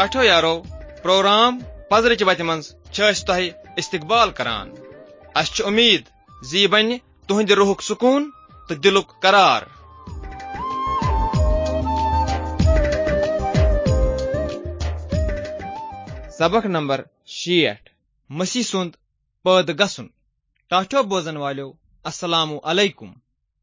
टाठो यारो प्रोग्राम पजरच वत मं तह इस्तकबाल करान। अस उम्मीद जी बन तुहद रूहुक सुकून तो दिलुक करार। सबक नंबर 60 मसीह सुंद पद गसन। टाठो बोजन वालो अस्सलामु अलैकुम।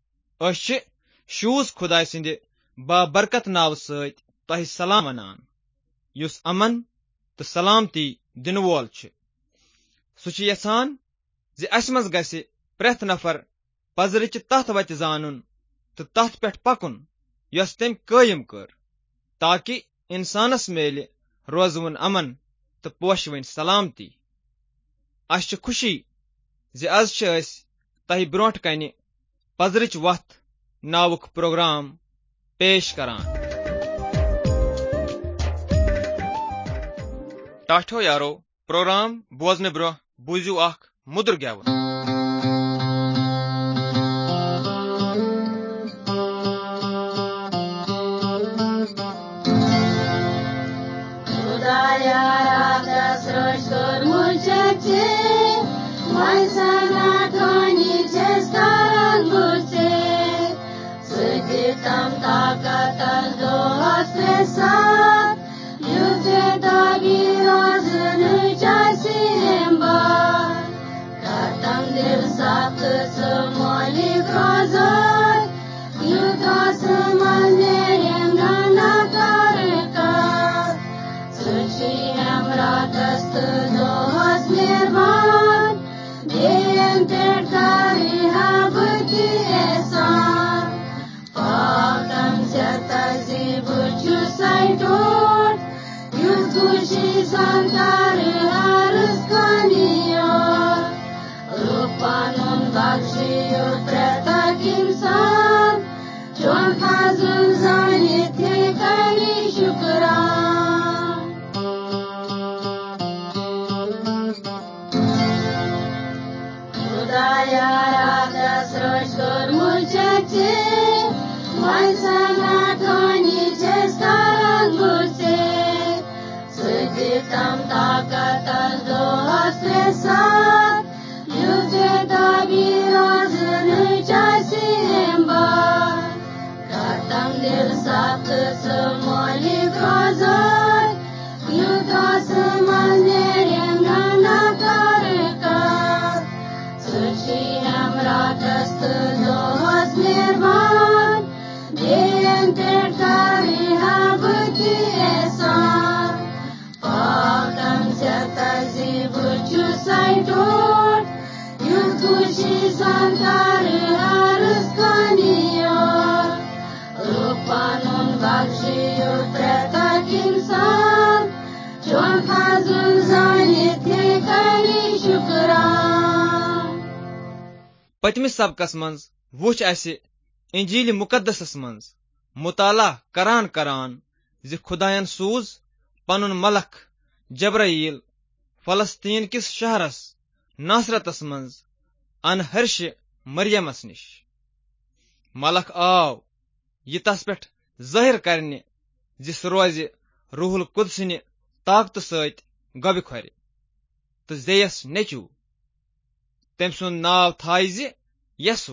शूज खुदा सिंद बाबरकत नाव सत तह सलाम वनान युस अमन तो सलामती दिन वोल सह यसान ज अस मज गसि प्रेथ नफर पजरच तथ वत जानन तो तथ पे पकुन यस तम कायम कर, ताकि इंसानस मेल रोजवन अमन तो पोशवन सलामती। अस खुशी ज आज तह ब्रोट कन पजरच वथ नावुक प्रोग्राम पेश करान। टाठो यारो प्रोग्राम बोजन ब्रो बूजू अख मुद्र गेवन। पतमिस सबकस मंज वुच असे इंजील मुकद्दसस मंज मुताला करान ज खुदायन सूज पनुन मलक जब्राईल फलस्तीन किस शहरस नासरतस मंज अनहर्ष मरियमस निश। मलक आव यह तस पे जाहिर करने जिस रोज रूहुल कुदसिन ताकत सत गबि खोर तो जेयस नेचू। तम सुंद नाव थाय यसु।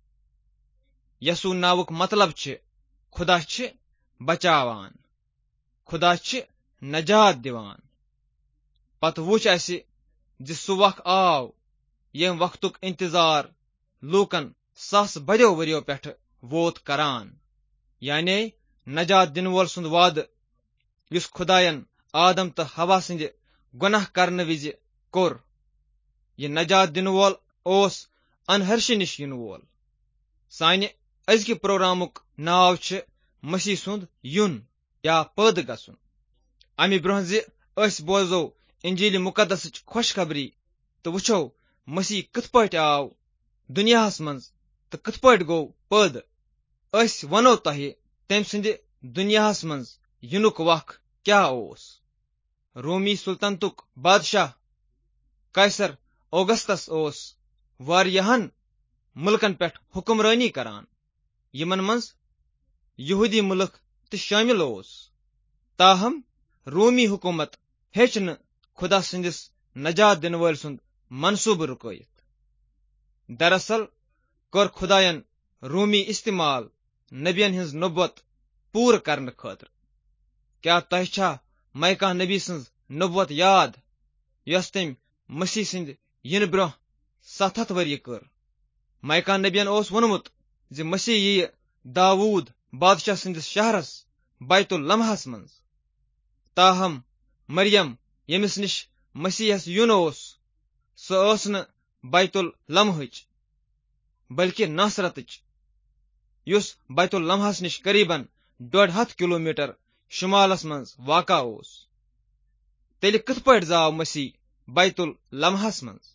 यसु नावुक मतलब खुदा बचावान, खुदा नजात दिवान। पत वुच असे सह वक आव यम वक्तुक इंतजार लूकन सास बद्यो वरियो पे वोत करान, यानी नजात दिन वोल सुंद वाद युस खुदायन आदम तो हवा सिंद गुनाह करने विज कोर। यह नजात दिन वोल ओस अनहर्ष निश इन वोल। सानि अजकि प्रोग्रामुक नाव मसीह सुंद युन या पद गसन। अमि ब्रोह ज बोजो इंजील मुकद्दस खुशखबरी तो वुछो मसीह कथ पट आव दुनियाहस मंज तो कथ पट गो पद। वनो तह तम सिंद दुनियाहस मंज युनुक वख क्या ओस। रोमी सुल्तनतुक बादशाह कैसर औगस्तस ओस वारियाहन मुल्कन पे हुक्मरानी करान, यमन मंज यहूदी मुल्क तो शामिल ओस। ताहम رومی حکومت ہیچ نہٕ خدا سٕنٛدِس نجات دِنہٕ وٲلۍ سُنٛد منصوٗبہٕ رُکٲوِتھ۔ دراصل کوٚر خدایَن رومی استعمال نبیَن ہٕنٛز نبوت پوٗرٕ کرنہٕ خٲطرٕ۔ کیٛاہ تۄہہِ چھا میکا نبی سٕنٛز نبوت یاد یۄس تٔمۍ مسیح سٕنٛدِ یِنہٕ برٛونٛہہ 700 ؤرۍ کٔر؟ میکا نبیَن اوس ووٚنمُت زِ مسیح یِیہِ داوود بادشاہ سٕنٛدِس شہرس بیت اللمحس منٛز۔ تاہم مریم ییٚمِس نِش مسیحس یُن اوس سۄ ٲس نہٕ بیت اللمحٕچ بلکہِ ناصرتٕچ، یُس بیت اللمحس نِش قریباً 150 کلومیٹر شمالس منٛز واقع اوس۔ تیٚلہِ کِتھ پٲٹھۍ زاو مسیح بیت اللمحس منٛز؟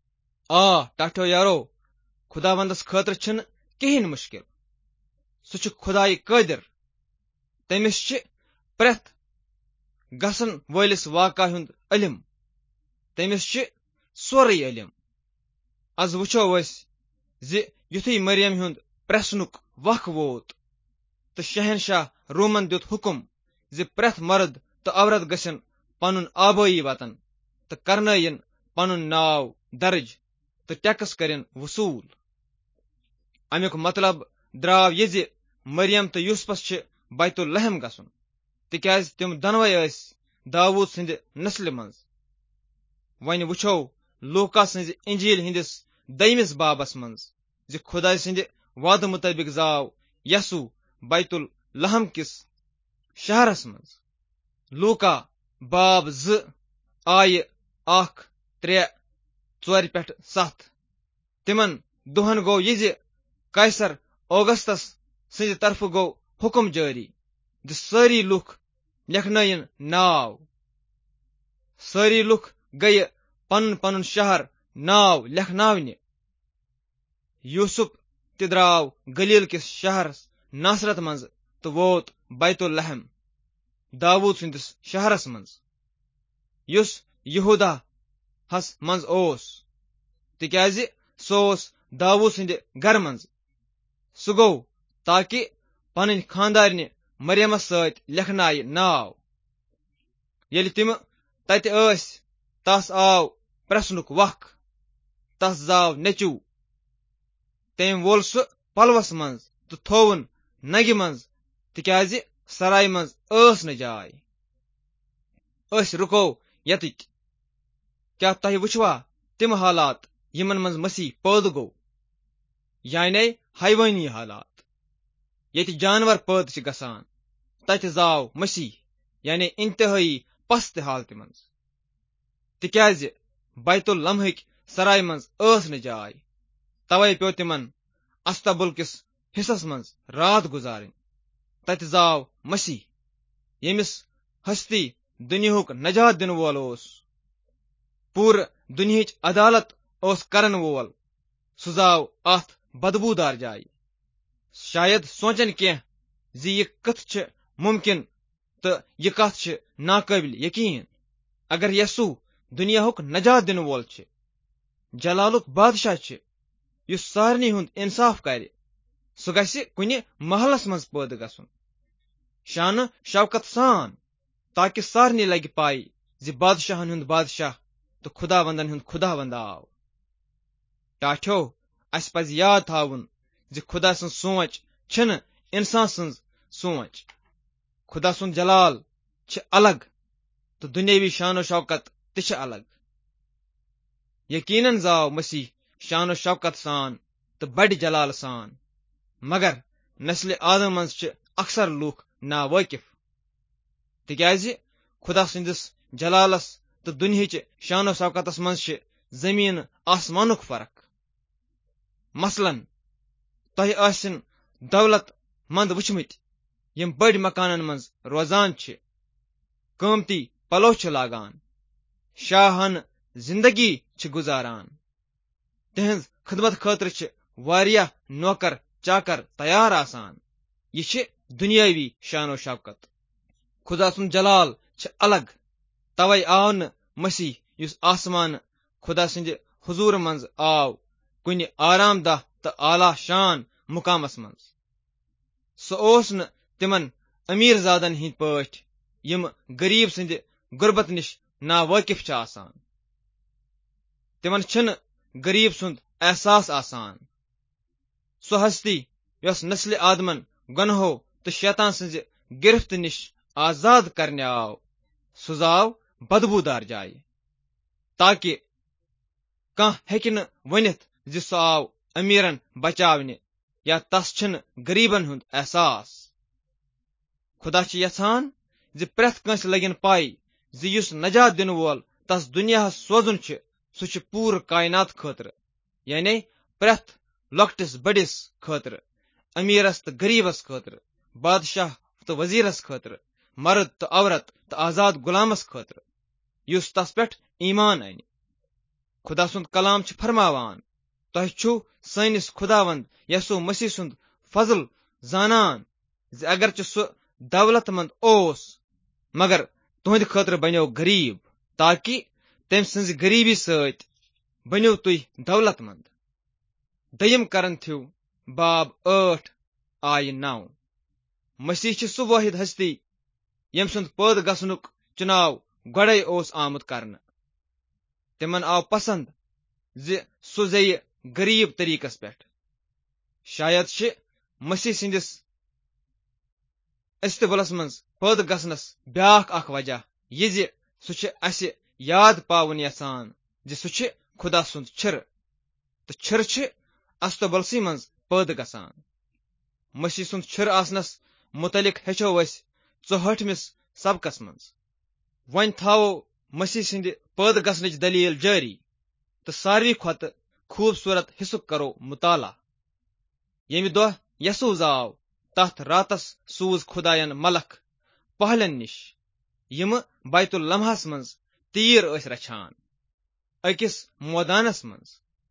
ٹاٹھو یارو، خداوندس خٲطرٕ چھُنہٕ کِہیٖنۍ مُشکِل۔ سُہ چھُ خدایہِ قٲدِر۔ تٔمِس چھِ پرٛٮ۪تھ گژھن وٲلِس واقعہ ہُنٛد علم۔ تٔمِس چھِ سورُے علم۔ از وٕچھو أسۍ زِ یُتھُے مریم ہُنٛد پرٛژھنُک وق ووت تہٕ شہنشاہ رومن دیُت حُکم زِ پرٛٮ۪تھ مرد تہٕ عورت گژھن پنُن آبٲیی وطن تہٕ کرنٲیِن پنُن ناو درج تہٕ ٹیکس کٔرِن وصوٗل۔ امیُک مطلب درٛاو یہِ زِ مریم تہٕ یوسفس چھِ بیت اللحم گژھُن، تِکیازِ تِم دۄنوے ٲسۍ داوود سٕنٛدِ نسلہِ منٛز۔ وۄنۍ وٕچھو لوٗکا سٕنٛزِ انجیل ہٕنٛدِس 2 بابس منٛز زِ خۄداے سٕنٛدِ وعدٕ مُطٲبق زاو یسوع بیت اللحم کِس شہرس منٛز۔ لوٗکا باب 2 آیہِ 1، 3، 4-7۔ تِمن دۄہن گوٚو یہِ زِ قیصر اوگستس سٕنٛدِ طرفہٕ گوٚو حُکم جٲری زِ سٲری لُکھ لیکھنٲیِن ناو۔ سٲری لُکھ گٔیہِ پنُن پنُن شہر ناو لیکھناونہِ۔ یوسف تہِ درٛاو گلیل کِس شہرس ناصرت منٛز تہٕ ووت بیت اللحم داوود سٕنٛدِس شہرس منٛز، یُس یہوٗدا ہس منٛز اوس، تِکیازِ سُہ اوس داوود سٕنٛدِ گرٕ منٛز۔ سُہ گوٚو تاکہِ پنٕنۍ خاندارنہِ مریمس سۭتۍ لیکھنایہِ ناو۔ ییٚلہِ تِم تتہِ ٲسۍ تس آو پرٛژھنُک وق۔ تس زاو نیٚچوٗ۔ تٔمۍ وول سُہ پلوس منٛز تہٕ تھووُن ننگہِ منٛز، تِکیازِ سرایہِ منٛز ٲس نہٕ جاے۔ أسۍ رُکو ییٚتِکۍ۔ کیٛاہ تۄہہِ وٕچھوا تِم حالات یِمن منٛز مسیح پٲدٕ گوٚو، یعنی حیوٲنی حالات ییٚتہِ جانور پٲدٕ چھِ گژھان؟ تتہِ زاو مسیح یعنی انتہٲئی پستہِ حالتہِ منٛز، تِکیازِ بیت اللمحٕکۍ سرایہِ منٛز ٲس نہٕ جاے۔ توے پیوٚو تِمن استبل کِس حصس منٛز رات گُزارٕنۍ۔ تتہِ زاو مسیح ییٚمِس ہستی دُنیاہُک نجات دِنہٕ وول اوس، پوٗرٕ دُنیاہٕچ عدالت اوس کرن وول۔ سُہ زاو اتھ بدبوٗدار جایہِ۔ شاید سونچن کینٛہہ زِ یہِ کِتھ چھِ مُمکِن تہٕ یہِ کتھ چھِ ناقٲبلِ یقیٖن۔ اگر یسوع دُنیاہُک نجات دِنہٕ وول چھِ، جلالُک بادشاہ چھِ، یُس سارنٕے ہُنٛد اِنصاف کرِ، سُہ گژھِ کُنہِ محلس منٛز پٲدٕ گژھُن شانہٕ شوکت سان، تاکہِ سارنٕے لگہِ پاے زِ بادشاہن ہُنٛد بادشاہ تہٕ خُداوندن ہُنٛد خُداوند آو۔ ٹاٹھیو، اسہِ پزِ یاد تھاوُن زِ خدا سٕنٛز سونچ چھنہٕ انسان سٕنٛز سونچ۔ خدا سُنٛد جلال چھِ الگ تہٕ دُنیاوی شان و شوکت تہِ چھِ الگ۔ یقیناً زاو مسیح شان و شوکت سان تہٕ بڑِ جلال سان، مگر نسلِ آدم منٛز چھِ اکثر لُکھ ناوٲقف، تِکیازِ خدا سٕنٛدِس جلالس تہٕ دُنیاہٕچ شان و شوکتس منٛز چھِ زمیٖن آسمانُک فرق۔ مثلاً تۄہہِ ٲسِن دولت منٛد وٕچھمٕتۍ یِم بٔڑۍ مکانن منٛز روزان چھِ، قۭمتی پلو چھِ لاگان، شاہانہٕ زندگی چھِ گُزاران۔ تِہنٛز خدمت خٲطرٕ چھِ واریاہ نوکر چاکر تیار آسان۔ یہِ چھِ دُنیاوی شان و شوکت۔ خدا سُنٛد جلال چھِ الگ۔ توے آو نہٕ مسیح یُس آسمانہٕ خدا سٕنٛدِ حضوٗرٕ منٛز آو کُنہِ آرام دہ تہٕ اعلیٰ شان مُقامس منٛز۔ سُہ اوس نہٕ تِمن أمیٖر زادن ہٕنٛدۍ پٲٹھۍ यम गरीब सिंध गुर्बत निश नावाकिफ छ आसान। तिमन छन गरीब सुंद एहसास आसान। सो हस्ती यस नस्ल आदमन गनहो तो शैतान सिंज गिरफ्त निश आजाद करने आव, सुजाव बदबूदार जाय, ताकि कह हेकिन वनित जि सो आव अमीरन बचावने या तस छन गरीबन हुंद एहसास। खुदा छ यछान जि प्रेथ कंस लगिन पाई जि युस नजात दिन वोल तस दुनिया सोजुन छ सु छ पूर कायनात खतर, यानी प्रेथ लॉक्टिस बडिस खतर, अमीरस तो गरीबस खतर, बादशाह तो वजीरस खतर, मर्द तो औरत तो आजाद गुलामस खतर, युस तस पेठ ईमान अन। खुदा सुंद कलाम छ फरमावान, तह छु सैनिस खुदावंद यसु मसीह सुंद फजल जानान जि अगर च सु दौलतमंद ओस मगर तुहद खतर बनो गरीब, ताकि तम सज गरीबी सत बनो तुह दौलतमंद। दयम करंथ्यू बाब 8 आय 9। मसीह छ सु वाहिद हस्ती यम सुंद पद गसनुक चुनाव गड़े ओस आमुद करन। तिमन आव पसंद जि सु जय गरीब तरीकस पेठ। शायद छ मसीह सिंदिस इस्तबलस मंज पद गसनस ब्याख अख वजह यह जि सु छ अस याद पावन यसान जि सु छ खुदा सुंद छर, तो छर छ अस्तबलसी मंज पद गसान। मसीह सुंद छर आसनस मुतलिक हेचो अस 64मिस सबकस मंज। वन थावो मसीह सिंद पद गसनच दलील जारी, तो सारवी खत खूबसूरत हिस्सुक करो मुताला। यमि दो यसूज आव तथ रातस सूज खुदायन मलक पहलन निश यम बैतुल लम्हास मंज तीर अस रछान अकिस मोदानस मंज।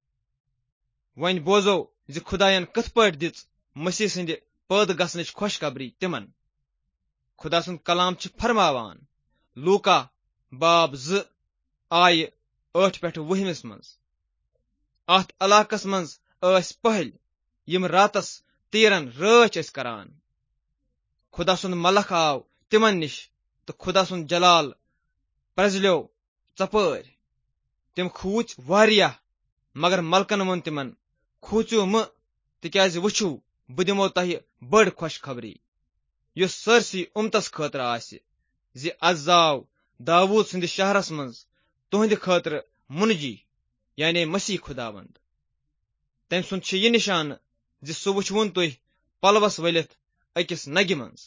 वन बोजो जि खुदायन कथ पट दिच मसीह सिंद पद गसनच खुशखबरी तिमन। खुदा सुंद कलाम छ फरमावान लूका बाब 2 आय 8 पेठ 20 मंज। अत इलाकस मंज अस पहल यम रातस तीरन रच अस करान। खुदा सुंद मलक आव तिमन निश तो खुदा सुंद जलाल प्रजल्यो चपर। तिम खूच वारिया, मगर मलकन वन तिमन खूचू म तिक्याज वुछू बह दिमो तह बड़ खुशखबरी युस सरसी उम्मतस खतर आसि जि आज जाव दाऊद सिंद शहरस मंज तुहंद खतर मुनजी, यानी मसीह खुदावंद। तम सुंद छ यह निशान जि सु वुछवुन तुह पलवस वलित अकिस नगि मंज।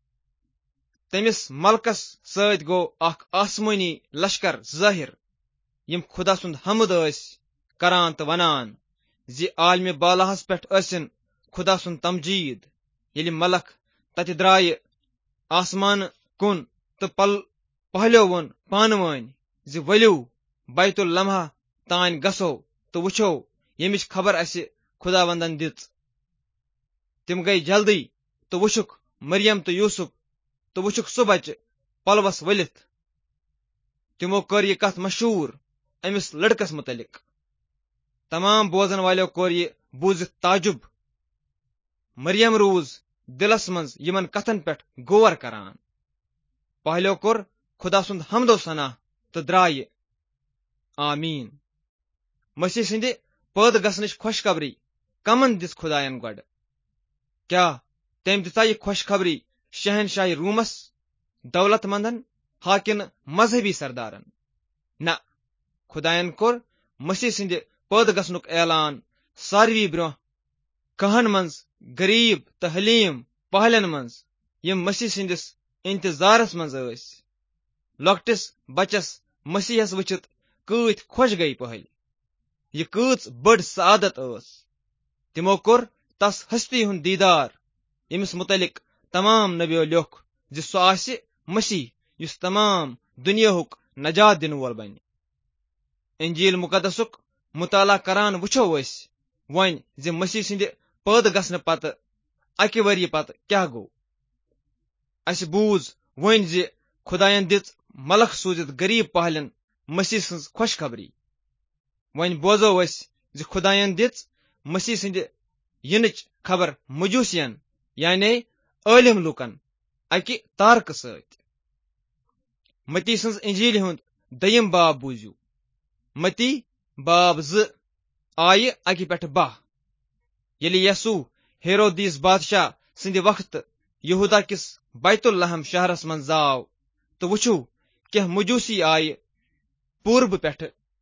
तमिस मलकस सत गो अख आसमानी लश्कर जाहिर यम खुदा सुंद हमद अस करान तो वनान जि आलमी बालाहस पेठ असिन खुदा सुंद तमजीद। यलि मलक तत द्राय आसमान कुन तो पहलो वन पानवान जि वलियो बैतुल लम्हा तान गसो तो वुछो यमिच खबर अस खुदावंदन दिच। तिम गई जल्दी तो वुछुक मरियम तो यूसुफ तो वुछुक सु बच पलवस वलित। तिमो कर यह कथ मशहूर अमिस लड़कस मुतलिक। तमाम बोजन वालों कोर यह बूजित ताजुब। मरियम रूज दिलस मंज यमन कथन पेठ गौर करान। पहलो कोर खुदा सुंद हमदो सना तो द्राय आमीन। मसीह सिंद पद गसनच खुशखबरी कमन दिस खुदायन गड। क्या तम दिता यह खुशखबरी शहनशाही रूमस, दौलतमंदन, हाकिन मजहबी सरदारन? न, खुदायन कोर मसीह सिंद पद गसनुक ऐलान सारवी ब्रो कहन मंज गरीब तो हलीम पहलन मंज यम मसीह सिंदिस इंतजारस मंज अस। लॉक्टिस बचस मसीहस वचित कत खुश गई पहल, यह कच बड़ सादत अस। तिमो कोर तस हस्ती हुंद दीदार यमिस मुतलिक तमाम नबियो लियोख जि सो आसि मसीह युस तमाम दुनियाहुक नजात दिन वोल बन। इंजील मुकदसुक मुताला करान वुछो अस वन जि मसीह सिंद पद गसन पत अकि वरी पत क्या गो। अस बूझ वन जि खुदायन दिच मलक सूजित गरीब पहलन मसीह सज खुशखबरी। वन बोजो अस जि खुदायन दिच मसीह सिंद यिनच खबर मजूसियन यानी आलिम लुकन अकि तारक सत। मती सन्ज इंजील हुंद दयिम बाब बूझियो। मती बाब 2 आय 1 पेठ 12। येलि यसू हेरोदीस बादशाह सिंद वक्त यहूदा किस बैतुल लहम शहरस मन जाव तो वुछू क्या मजूसी आय पूर्व पेठ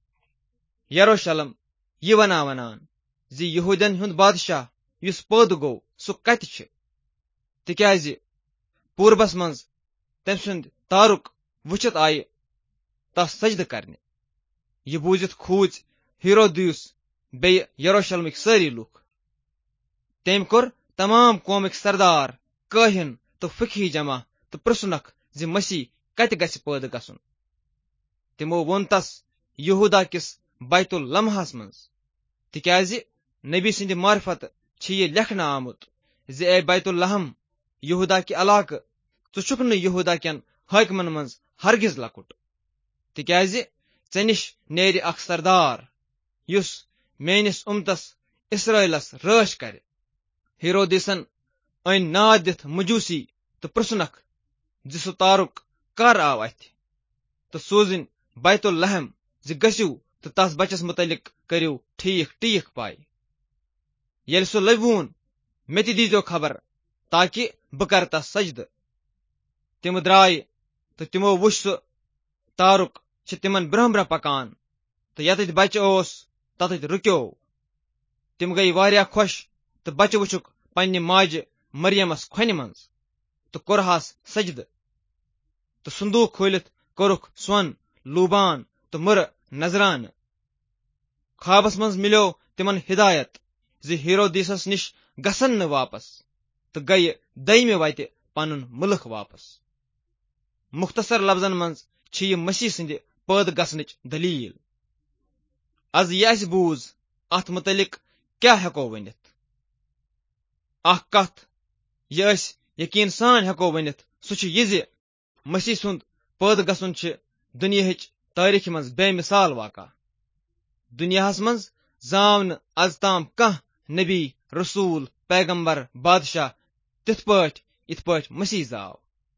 यरूशलेम यह वनान जी यहूदन हुंद बादशाह युस पद गो सु कत छ, तिक्याज पूर्वस मं तम सुंद तारुक वुचित आय तस सजद करने। यह बूझित खूज हेरोदियुस बे यरूशलेमिक सारी लुक। तम कोर तमाम कौमिक सरदार काहिन तो फकीह जमा तो पृछुनक जि मसीह कत गछ पद गसुन। तिमो वोन तस यहूदा किस बैतुल लम्हास मं, तिक्याज नबी सिंद मार्फत छ यह लेखन आमुत जे ए बैतुल लहम यहूदा के इलाक छु छुक न यहूदा केन हाकिमन मं हरगिज लकुट, तिक्याज चे निश नेर अख सरदार युस मेनिस उम्मतस इसराइलस राश कर। हेरोदिसन अन नाद दिथ मजूसी तो पृछुनक जि सु तारुक कर आव अथ तो सोजिन बैतुल लहम जि गस्यु तो तस बचस मुतलिक करियो ठीक ठीक पाई। येल सु लवून मे ती दीजो खबर ताकि बह कर तस सजद। तिम द्राय तो तिमो वुछ सु तारुक छ तिमन ब्रह ब्रह पकान तो यत बच ओस तत रुक्यो। तिम गई वारिया खुश तो बच वुछुक पन्ने माज मरियमस खोन मं तो कोरहास सजद तो संदूक खोलित कोरुख स्वन लूबान तो मुर नजरान। ख्वाबस मं मिलो तिमन हिदायत जि हेरोदिसस निश गसन न वापस तो गई दयमे वत पनुन मुल्क वापस। मुख्तसर लफ्जन मं छ यह मसीह सिंद पद गसनच दलील। आज यह बूझ अथ मुतलिक क्या हेको वनित। अख कथ यह यकीन सान हेको वनित सु छ यह जे मसीह सुंद पद गसन छ दुनियाहिच तारीख मं बेमिसाल वाका। दुनियाहस मं जाव न आज ताम कह नबी रसूल पैगंबर बादशाह तिथ पठ मसीह जाव।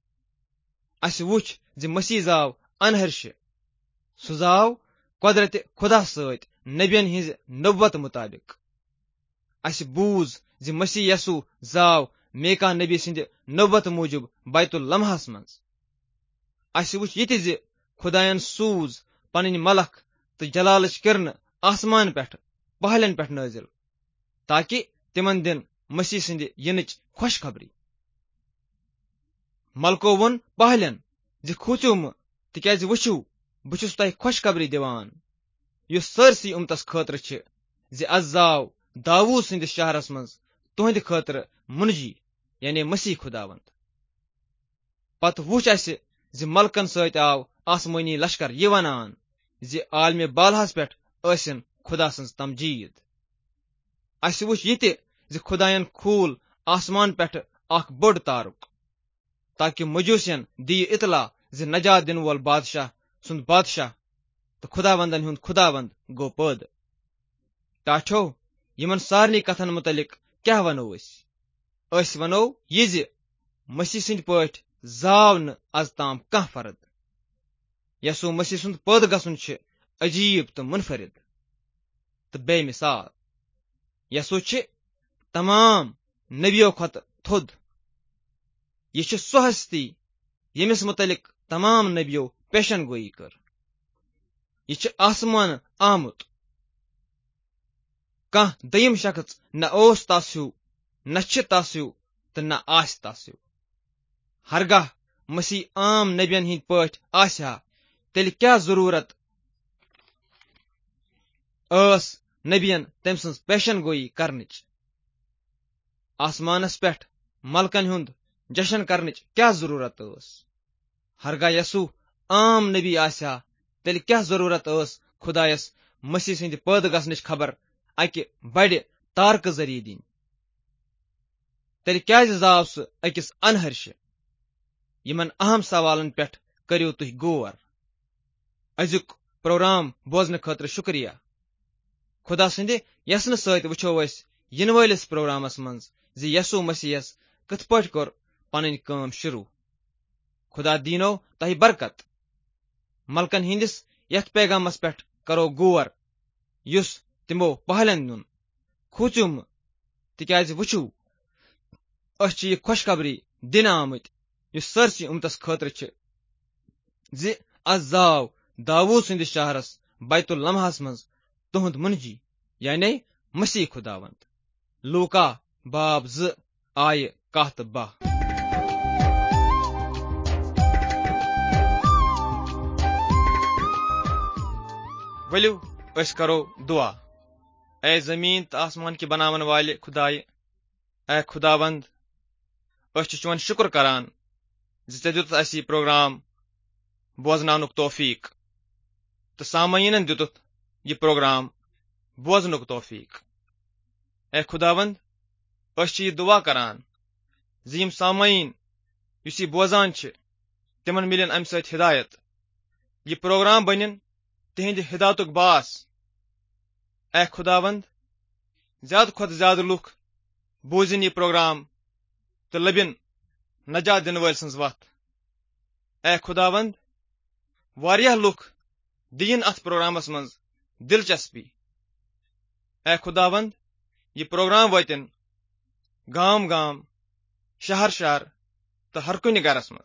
अस वुछ जे मसीह जाव अनहर्ष, सु जाव कुदरत खुदा सत नबियन हिंज नबुवत मुताबिक। अस बूझ जे मसीह यसू जाव मेका नबी सिंद नबुवत मूजब बैतुल लम्हास मं। अस वुछ ये जे खुदायन सूज पन मलख तो जलालच किरण आसमान पेठ पहलन पेठ नाजिल ताकि तिमन दिन मसीह सिंद यिनच खुशखबरी। मलको वोन पहलन जे खूचो म तिक्याज वुछू बह छुस तह खुशखबरी दिवान युस सरसी उम्मतस खतर छ जे अज जाव दाऊद सिंद शहरस मं तुहंद खतर मुनजी यानी मसीह खुदावंद। पत वुछ अस जे मलकन सत आव आसमानी लश्कर यह वनान जे आलमे बालहस पेठ आसिन खुदा सन्ज तमजीद। अस वुछ ये जे खुदायन खूल आसमान पेठ अख बोड़ तारुक ताकि मजूसियन दी इतला जे नजात दिन वोल बादशाह सुंद बादशाह तो खुदावंदन हुंद खुदावंद गो पद। टाठो यमन सारनी कथन मुतलिक क्या वनो अस वनो ये जे मसीह सिंद पठ जाव न आज ताम कह फर्द। यसो मसीह सुंद पद गसन छ अजीब तो मुनफरिद तो बेमिसाल। यसो छ तमाम नबियों खत थोद। यह छ सो हस्ती यमिस मुतलिक तमाम नबियों पेशन गोई कर। यह छ आसमान आमुत कह दयिम शख्स न ओस तास्यु न छ तास्यु तो न आस तास्यु। हरगाह मसीह आम नबियन हिंद पठ आस्या तेल क्या जरूरत अस नबियन तम सन्ज पेशन गोई करनच। आसमानस पेठ मलकन हुंद जशन करनच क्या जरूरत अस। हरगाह यसू आम नबी आस्या तेल क्या जरूरत अस खुदायस मसीह सिंद पद गसनच खबर अकि बड़े तारक जरिए दिन। तेल क्या जाव सह अकिस अनहर्ष। यमन अहम सवालन पेठ करियो तुह गौर। अजुक प्रोग्राम बोजन खतर शुक्रिया। खुदा सिंदे यसन सत वुछो अस यिन वालिस प्रोग्रामस मं जे यसू मसीहस कथ पठ कोर पन काम शुरू। खुदा दीनो तह बरकत। मलकन हिंदिस यथ पैगामस पेठ करो गौर युस तिमो पहलन नुन खूचुम तिकाज वुचु अस छ खुशखबरी दिन आमत युस सरसी उमतस खतर छ जि आज जाव दाऊद सिंदिस शहरस बैतुल लम्हास मज तुहंद मुनजी यानी मसीह खुदावंद लूका बाब 2 आय 1 वलियो अस करो दुआ। ए जमीन तो आसमान की बनावन वाले खुदाए, ए खुदावंद अस चुन शुक्र करान जे दित अस प्रोग्राम बोजनानुक तौफीक तो सामयीनन दित यह प्रोग्राम बोजनुक तौफीक। ए खुदावंद अस दुआ करान जे यम सामयीन युस यह बोजान तिमन मिलन अम सत हिदायत यह प्रोग्राम बनिन तिहिंद हिदायतुक बास। ए खुदावंद ज्यादा खुद ज्यादा लुख बूजिन यह प्रोग्राम तो लबिन नजात दिन वल सन्ज वत। ए खुदावंद वारिया लुख दिन अथ प्रोग्रामस मज दिलचस्पी। ए खुदावंद यह प्रोग्राम वतिन गाम गाम शहर शहर तो हर कुन गरस मज।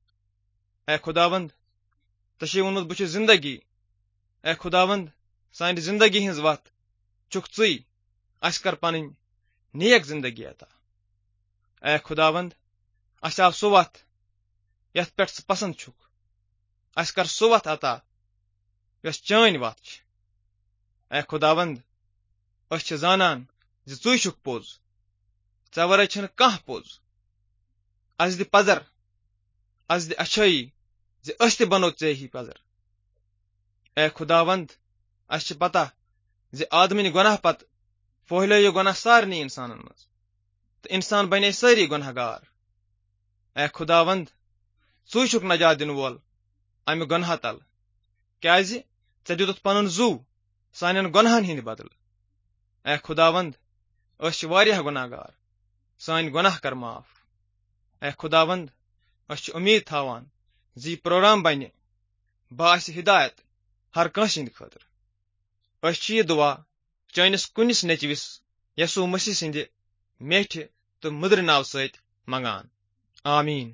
ए खुदावंद तशी वोनुत बुछ जिंदगी। ए खुदावंद सान जिंदगी हिंज वत चुक चुई अस कर पन नेक जिंदगी अता। ए खुदावंद अस आव सो वत यथ पे पसंद छुक अस कर सो वत अता यस चान वत। ए खुदावंद अस जानन जे चुई छुक पोज चे वरै छन कह पोज। अस दि पजर अस दि अच्छाई जे अस ते बनो चे ही पजर। ए खुदावंद अस पता जे आदमिन गुनाह पत फहलो गुनाह सारनी इंसानन मज तो इंसान बने सारी गुनहगार। ए खुदावंद चुई छुक नजात दिन वोल अमि गुनाह तल क्याज चे दितुत पनुन जू सानन गुनाहन हिंद बदल। ए खुदावंद अस वारिया गुनाहगार सान गुनाह कर माफ। ए खुदावंद अस उम्मीद थावान जी प्रोग्राम बने बास हिदायत हर कंस हिंद खतर। अस दुआ चनिस कुनिस नेचविस यसु मसीह सिंध मेठ तो मुद्र नाव सत मंगान आमीन।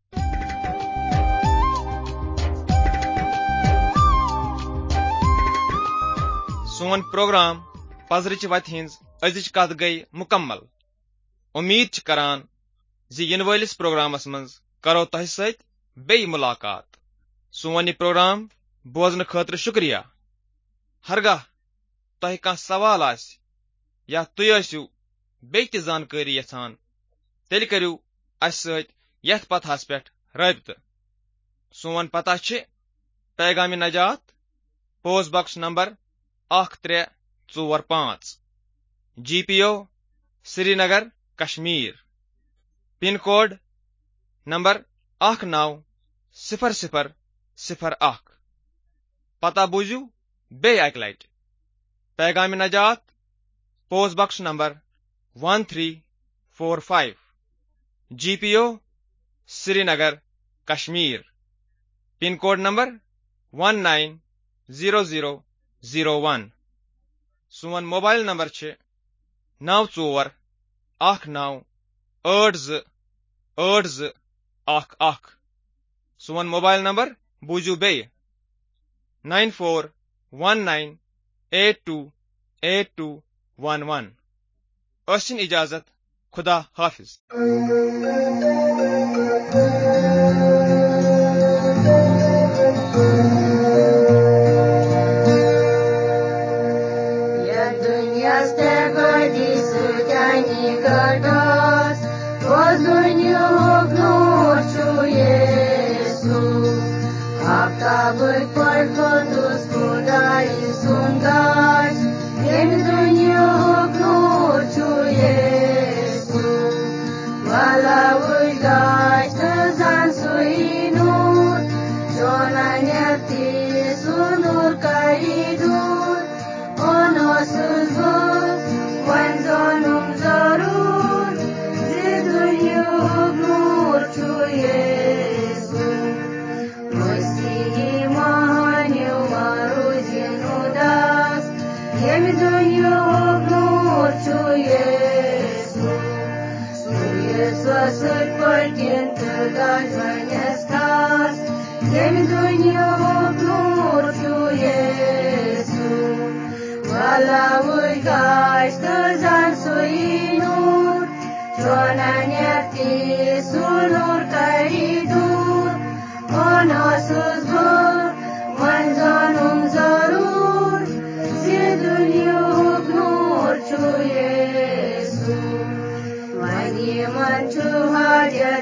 सोन प्रोग्राम पजरच वत हिंज अजिच कथ गई मुकम्मल। उम्मीद करान जी इन वलिस प्रोग्रामस मज करो तह सत बे मुलाकात। सोन यह प्रोग्राम बोजन खतर शुक्रिया। हरगाह तह कह सवाल आस या तुय आसु बे त जानकारी यछान तेल करू अस सत यथ पथास पे रबित। सोन पता छ पैगाम नजात post box number 1345 GPO Srinagar Kashmir pin code number 190001। पता बूझू बे अक लट पैगाम नजात post box number 1345 GPO Srinagar Kashmir pin code number 190001। सोन मोबाइल नंबर 9419828211। सोन मोबाइल नंबर बूझू बे 9419828211। असिन इजाजत खुदा हाफिज। Masihi astăzi ansuinur, Jonanyati sunur karidur, Onosus bur, Manzonum zorur, Zidun yuhuk nur chu Yesu, Mani manchu haja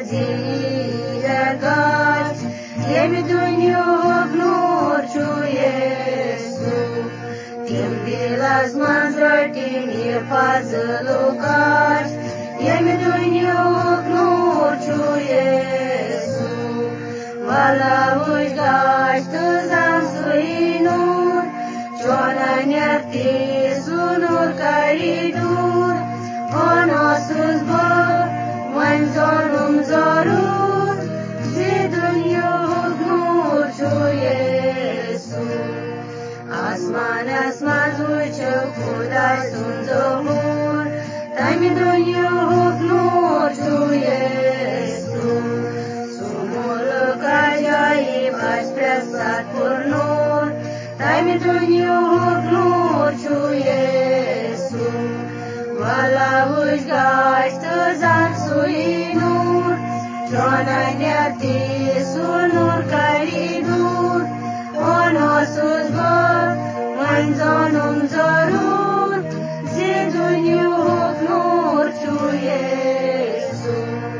ziragat, Yemidun yuhuk nur chu Yesu, Timbilas manzartin ifazalukat, Yemidun yuhuk nur chu Yesu, Vala ușgaș tu zansuinur, Jonanyati sunur karidur, Onosus bor, Manzonum zorur, Zidun yuhuk nur chu Yesu. Asman zulçu kudar sun zohur, Taimidun yuhuk nur chu Yesu. Sumul kajayib aspresat purnur, Taimidun yuhuk nur chu Yesu. Vala ușgaș tăzan suinur, Jonanyati sunur karidur, Onosus bor, Manzonum zorur, Zidun yuhuk nur chu Yesu.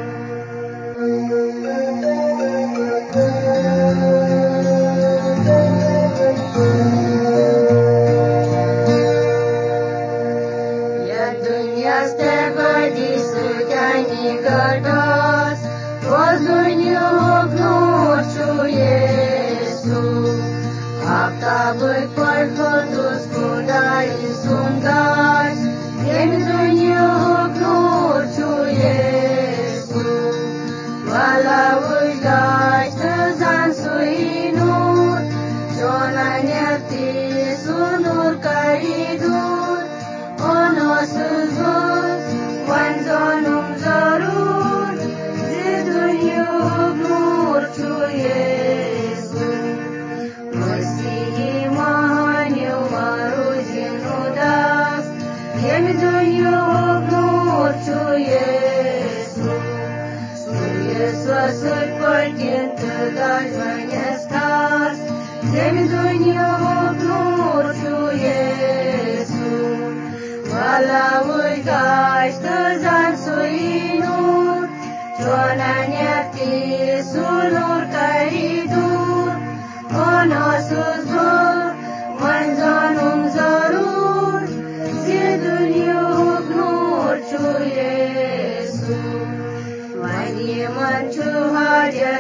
Ya dunya stebadi sujani gadas, Vazun yuhuk nur chu Yesu. Aptabui parfundus kudai sungas, Yemidun yuhuk nur chu Yesu. Vala ușgaș tăzan suinur, Jonanyati sunur karidur, Onosus bor, Manzonum zorur, Zidun yuhuk nur chu Yesu. Masihi mahaniu maruzin udas, Yemidun yuhuk nur chu Yesu. Yesu asut partin tăgaș manestas, Yemidun yuhuk nur chu Yesu. Vala ușgaș tăzan suinur, Jonanyati sunur karidur, Onosus bor, Manzonum zorur, Zidun yuhuk nur chu Yesu. Mani manchu haja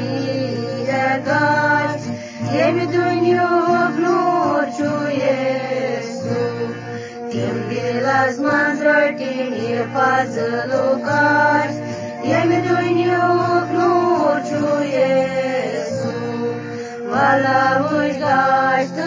ziragat, Yemidun yuhuk nur chu Yesu. Timbilas manzartin ifazalukat, Yemidun yuhuk nur chu Yesu. Vala ușgaș